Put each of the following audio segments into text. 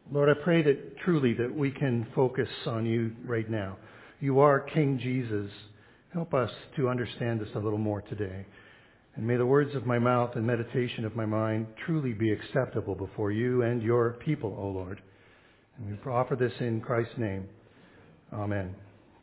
Lord, I pray that truly that we can focus on you right now. You are King Jesus. Help us to understand this a little more today. And may the words of my mouth and meditation of my mind truly be acceptable before you and your people, O Lord. And we offer this in Christ's name. Amen.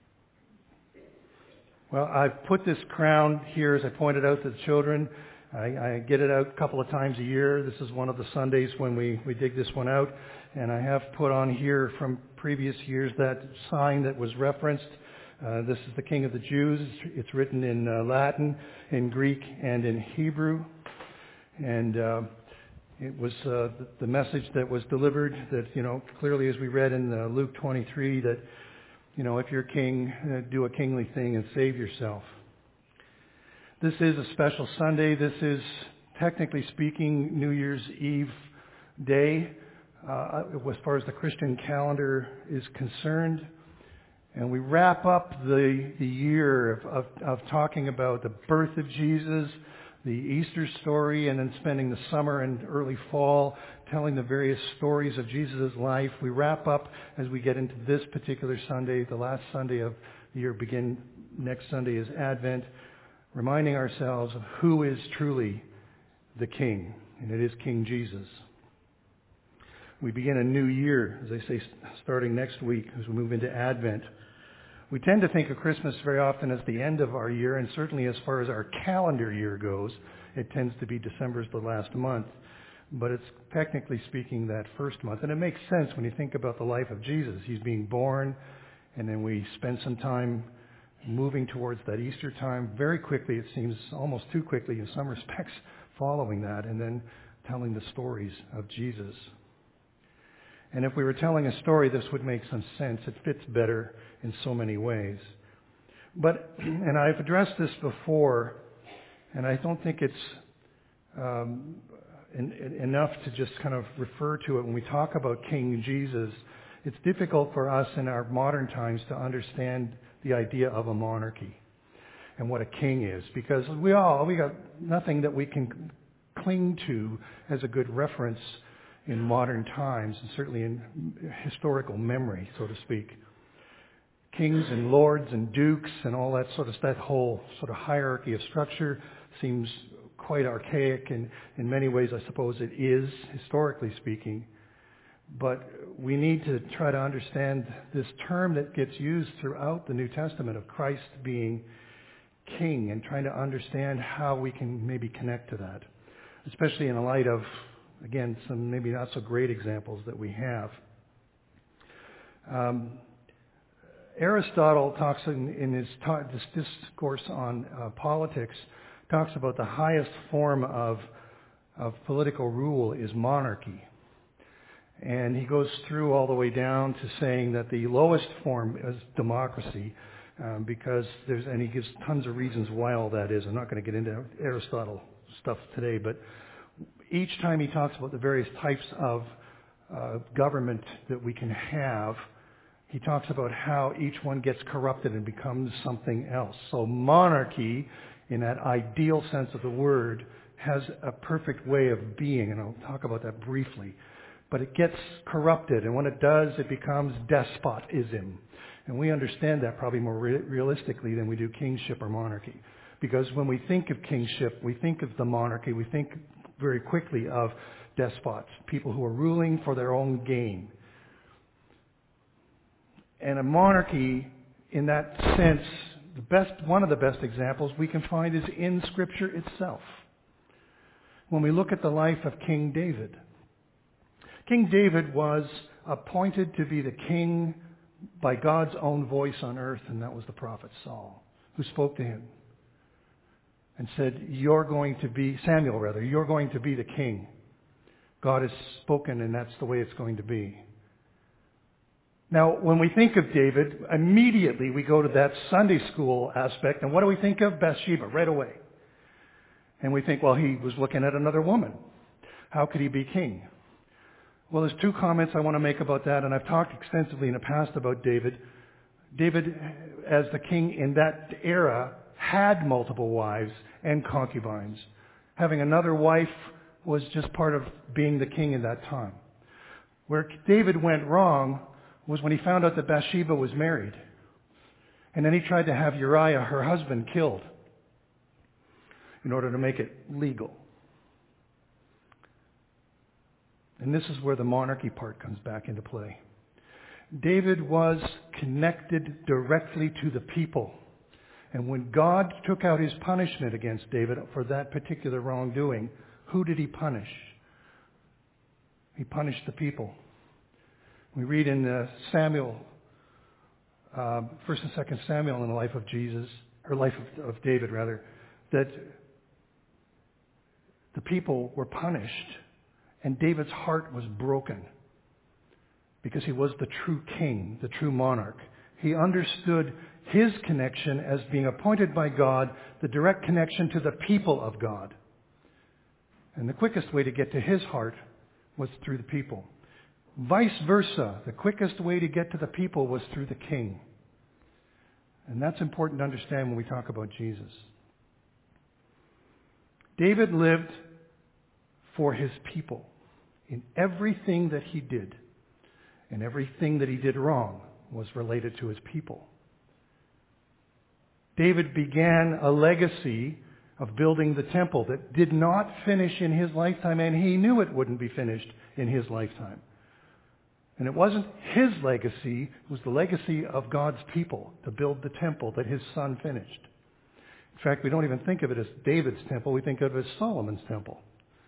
Well, I've put this crown here, as I pointed out to the children. I get it out a couple of times a year. This is one of the Sundays when we dig this one out. And I have put on here from previous years that sign that was referenced. This is the King of the Jews. It's written in Latin, in Greek, and in Hebrew. And it was the message that was delivered that, clearly as we read in Luke 23, that, if you're king, do a kingly thing and save yourself. This is a special Sunday. This is, technically speaking, New Year's Eve day, as far as the Christian calendar is concerned. And we wrap up the year of talking about the birth of Jesus, the Easter story, and then spending the summer and early fall telling the various stories of Jesus' life. We wrap up as we get into this particular Sunday, the last Sunday of the year. Next Sunday is Advent, reminding ourselves of who is truly the King, and it is King Jesus. We begin a new year, as I say, starting next week as we move into Advent. We tend to think of Christmas very often as the end of our year, and certainly as far as our calendar year goes, it tends to be December's the last month. But it's technically speaking that first month. And it makes sense when you think about the life of Jesus. He's being born, and then we spend some time moving towards that Easter time. Very quickly, it seems almost too quickly in some respects, following that, and then telling the stories of Jesus. And if we were telling a story, this would make some sense. It fits better in so many ways. But, and I've addressed this before, and I don't think it's enough to just kind of refer to it when we talk about King Jesus. It's difficult for us in our modern times to understand the idea of a monarchy and what a king is, because we got nothing that we can cling to as a good reference in modern times, and certainly in historical memory, so to speak. Kings and lords and dukes and all that that whole sort of hierarchy of structure seems quite archaic, and in many ways I suppose it is, historically speaking. But we need to try to understand this term that gets used throughout the New Testament of Christ being king, and trying to understand how we can maybe connect to that, especially in the light of, again, some maybe not so great examples that we have. Aristotle talks in his this discourse on politics, talks about the highest form of political rule is monarchy. And he goes through all the way down to saying that the lowest form is democracy, because and he gives tons of reasons why all that is. I'm not going to get into Aristotle stuff today, but each time he talks about the various types of government that we can have, he talks about how each one gets corrupted and becomes something else. So monarchy, in that ideal sense of the word, has a perfect way of being, and I'll talk about that briefly. But it gets corrupted, and when it does, it becomes despotism. And we understand that probably more realistically than we do kingship or monarchy. Because when we think of kingship, we think of the monarchy, we think very quickly of despots, people who are ruling for their own gain. And a monarchy, in that sense, one of the best examples we can find is in Scripture itself. When we look at the life of King David. King David was appointed to be the king by God's own voice on earth, and that was the prophet Saul, who spoke to him and said, Samuel, you're going to be the king. God has spoken, and that's the way it's going to be. Now, when we think of David, immediately we go to that Sunday school aspect, and what do we think of? Bathsheba, right away. And we think, well, he was looking at another woman. How could he be king? Well, there's two comments I want to make about that, and I've talked extensively in the past about David. David, as the king in that era, had multiple wives and concubines. Having another wife was just part of being the king in that time. Where David went wrong was when he found out that Bathsheba was married. And then he tried to have Uriah, her husband, killed in order to make it legal. And this is where the monarchy part comes back into play. David was connected directly to the people. And when God took out his punishment against David for that particular wrongdoing, who did he punish? He punished the people. We read in Samuel, 1 and 2 Samuel, in the life of Jesus, or life of David rather, that the people were punished and David's heart was broken because he was the true king, the true monarch. He understood his connection as being appointed by God, the direct connection to the people of God. And the quickest way to get to his heart was through the people. Vice versa, the quickest way to get to the people was through the king. And that's important to understand when we talk about Jesus. David lived for his people in everything that he did. And everything that he did wrong was related to his people. David began a legacy of building the temple that did not finish in his lifetime, and he knew it wouldn't be finished in his lifetime. And it wasn't his legacy, it was the legacy of God's people to build the temple that his son finished. In fact, we don't even think of it as David's temple, we think of it as Solomon's temple.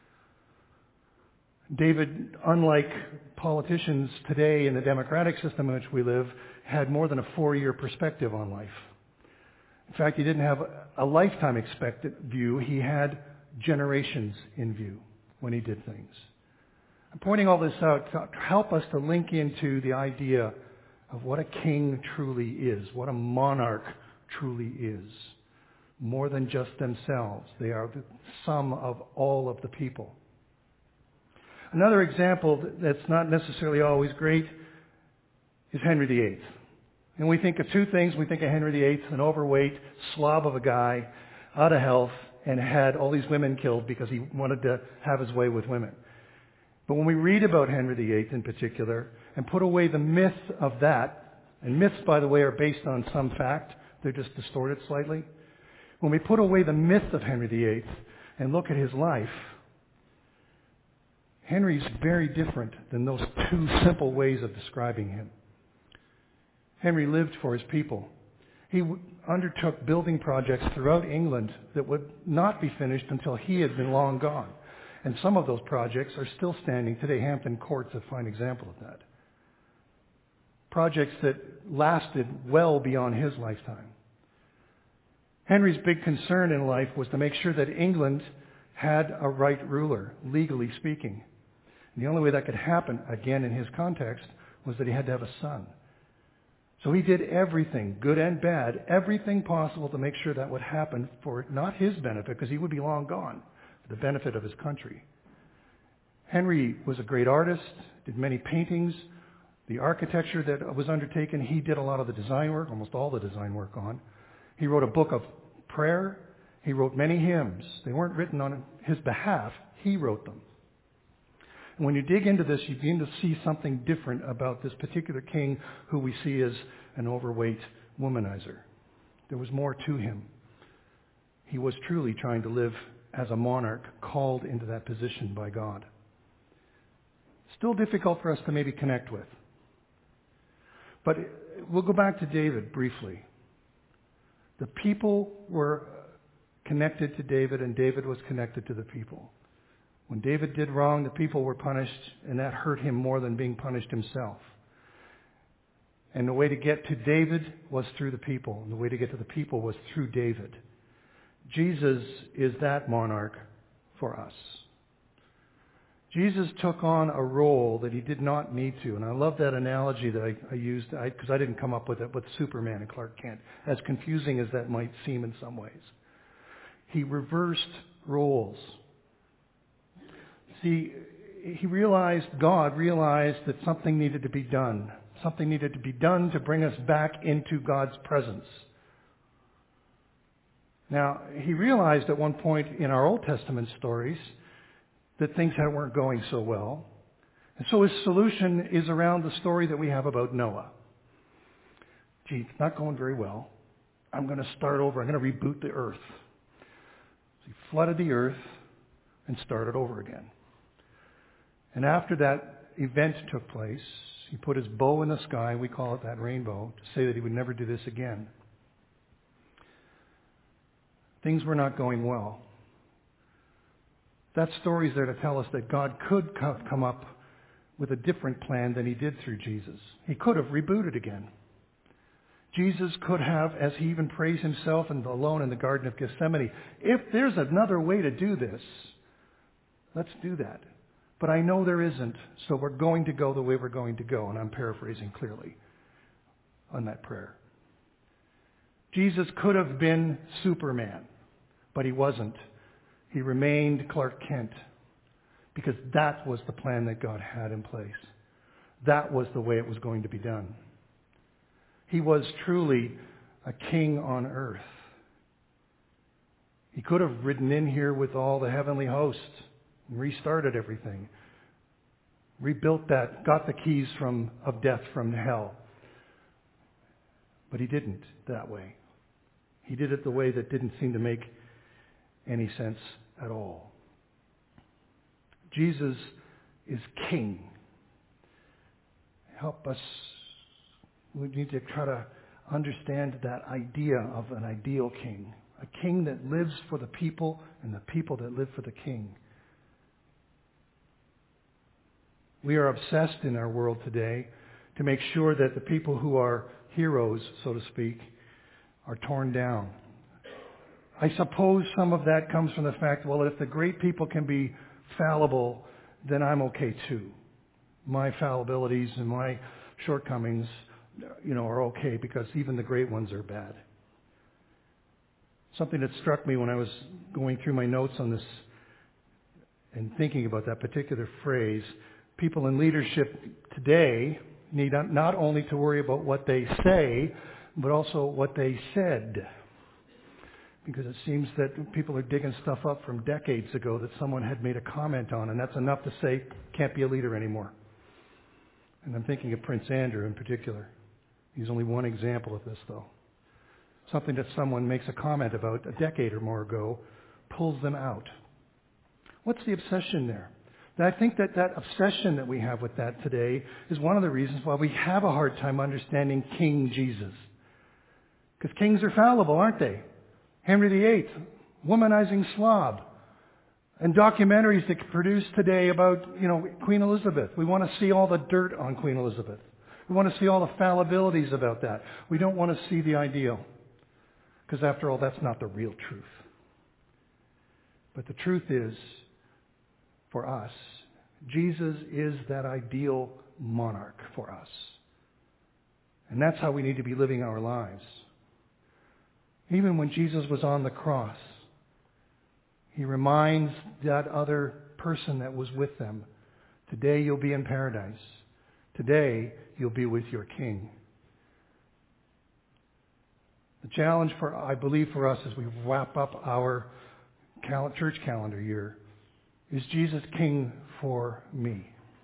David, unlike politicians today in the democratic system in which we live, had more than a 4-year perspective on life. In fact, he didn't have a lifetime expected view. He had generations in view when he did things. I'm pointing all this out to help us to link into the idea of what a king truly is, what a monarch truly is. More than just themselves. They are the sum of all of the people. Another example that's not necessarily always great is Henry VIII. And we think of two things. We think of Henry VIII, an overweight slob of a guy, out of health, and had all these women killed because he wanted to have his way with women. But when we read about Henry VIII in particular, and put away the myth of that, and myths, by the way, are based on some fact, they're just distorted slightly. When we put away the myth of Henry VIII and look at his life, Henry's very different than those two simple ways of describing him. Henry lived for his people. He undertook building projects throughout England that would not be finished until he had been long gone. And some of those projects are still standing today. Hampton Court's a fine example of that. Projects that lasted well beyond his lifetime. Henry's big concern in life was to make sure that England had a right ruler, legally speaking. And the only way that could happen, again in his context, was that he had to have a son. So he did everything, good and bad, everything possible to make sure that would happen for not his benefit, because he would be long gone, for the benefit of his country. Henry was a great artist, did many paintings. The architecture that was undertaken, he did a lot of the design work, almost all the design work on. He wrote a book of prayer. He wrote many hymns. They weren't written on his behalf. He wrote them. And when you dig into this, you begin to see something different about this particular king who we see as an overweight womanizer. There was more to him. He was truly trying to live as a monarch called into that position by God. Still difficult for us to maybe connect with. But we'll go back to David briefly. The people were connected to David, and David was connected to the people. When David did wrong, the people were punished, and that hurt him more than being punished himself. And the way to get to David was through the people, and the way to get to the people was through David. Jesus is that monarch for us. Jesus took on a role that he did not need to. And I love that analogy that I used, because I didn't come up with it, with Superman and Clark Kent, as confusing as that might seem in some ways. He reversed roles. See, God realized that something needed to be done. Something needed to be done to bring us back into God's presence. Now, he realized at one point in our Old Testament stories that things weren't going so well. And so his solution is around the story that we have about Noah. Gee, it's not going very well. I'm going to start over. I'm going to reboot the earth. So he flooded the earth and started over again. And after that event took place, he put his bow in the sky, we call it that rainbow, to say that he would never do this again. Things were not going well. That story is there to tell us that God could come up with a different plan than he did through Jesus. He could have rebooted again. Jesus could have, as he even praised himself and alone in the Garden of Gethsemane, if there's another way to do this, let's do that. But I know there isn't, so we're going to go the way we're going to go. And I'm paraphrasing clearly on that prayer. Jesus could have been Superman, but he wasn't. He remained Clark Kent because that was the plan that God had in place. That was the way it was going to be done. He was truly a king on earth. He could have ridden in here with all the heavenly hosts and restarted everything, rebuilt that, got the keys of death from hell. But he didn't that way. He did it the way that didn't seem to make any sense at all. Jesus is king. Help us. We need to try to understand that idea of an ideal king. A king that lives for the people and the people that live for the king. We are obsessed in our world today to make sure that the people who are heroes, so to speak, are torn down. I suppose some of that comes from the fact, well, if the great people can be fallible, then I'm okay too. My fallibilities and my shortcomings, are okay because even the great ones are bad. Something that struck me when I was going through my notes on this and thinking about that particular phrase, people in leadership today need not only to worry about what they say, but also what they said. Because it seems that people are digging stuff up from decades ago that someone had made a comment on, and that's enough to say, can't be a leader anymore. And I'm thinking of Prince Andrew in particular. He's only one example of this, though. Something that someone makes a comment about a decade or more ago pulls them out. What's the obsession there? And I think that obsession that we have with that today is one of the reasons why we have a hard time understanding King Jesus. Because kings are fallible, aren't they? Henry VIII, womanizing slob. And documentaries that produce today about, Queen Elizabeth. We want to see all the dirt on Queen Elizabeth. We want to see all the fallibilities about that. We don't want to see the ideal. Because after all, that's not the real truth. But the truth is, for us, Jesus is that ideal monarch for us. And that's how we need to be living our lives. Even when Jesus was on the cross, he reminds that other person that was with them, today you'll be in paradise. Today you'll be with your King. The challenge I believe for us as we wrap up our church calendar year is Jesus King for me.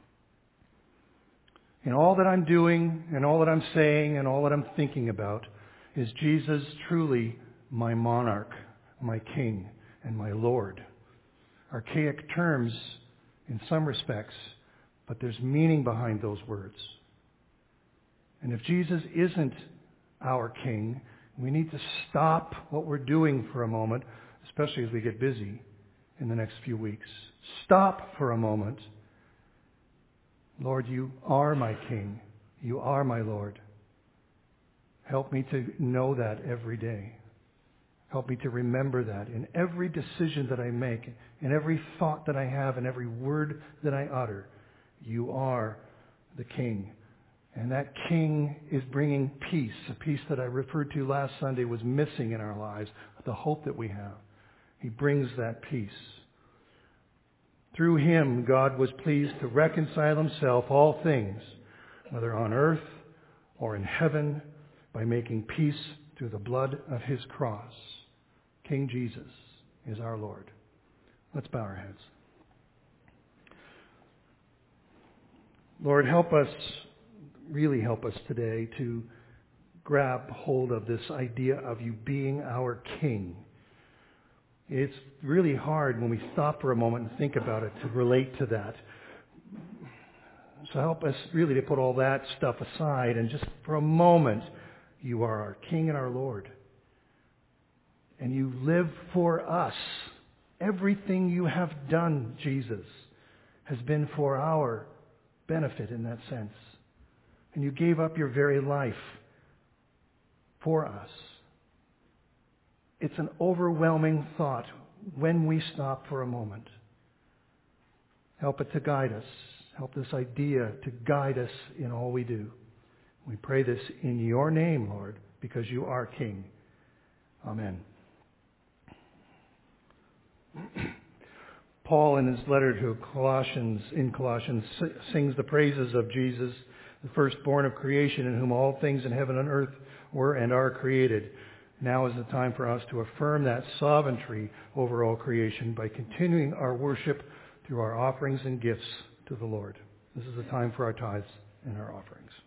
In all that I'm doing and all that I'm saying and all that I'm thinking about, is Jesus truly my monarch, my King, and my Lord? Archaic terms in some respects, but there's meaning behind those words. And if Jesus isn't our King, we need to stop what we're doing for a moment, especially as we get busy in the next few weeks. Stop for a moment. Lord, you are my King. You are my Lord. Help me to know that every day. Help me to remember that in every decision that I make, in every thought that I have, in every word that I utter. You are the King. And that King is bringing peace, a peace that I referred to last Sunday was missing in our lives, the hope that we have. He brings that peace. Through him, God was pleased to reconcile himself all things, whether on earth or in heaven, by making peace through the blood of his cross. King Jesus is our Lord. Let's bow our heads. Lord, help us, really help us today to grab hold of this idea of you being our King. It's really hard when we stop for a moment and think about it to relate to that. So help us really to put all that stuff aside and just for a moment, you are our King and our Lord. And you live for us. Everything you have done, Jesus, has been for our benefit in that sense. And you gave up your very life for us. It's an overwhelming thought when we stop for a moment. Help it to guide us. Help this idea to guide us in all we do. We pray this in your name, Lord, because you are King. Amen. Paul, in his letter to Colossians, sings the praises of Jesus, the firstborn of creation, in whom all things in heaven and earth were and are created. Now is the time for us to affirm that sovereignty over all creation by continuing our worship through our offerings and gifts to the Lord. This is the time for our tithes and our offerings.